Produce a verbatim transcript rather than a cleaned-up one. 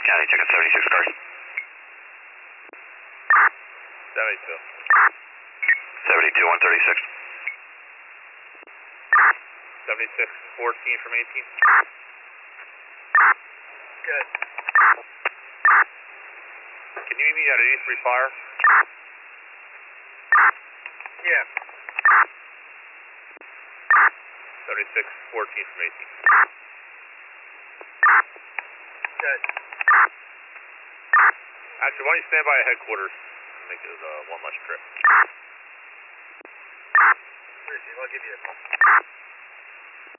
County, checking seventy-six cars. seventy-two. seventy-two, one thirty-six. seventy-six, fourteen from eighteen. Good. Can you meet me at eighty-three Fire? Yeah. seventy-six, fourteen from eighteen. Good. Actually, why don't you stand by at headquarters and make it uh, one less trip? I'll give you a call.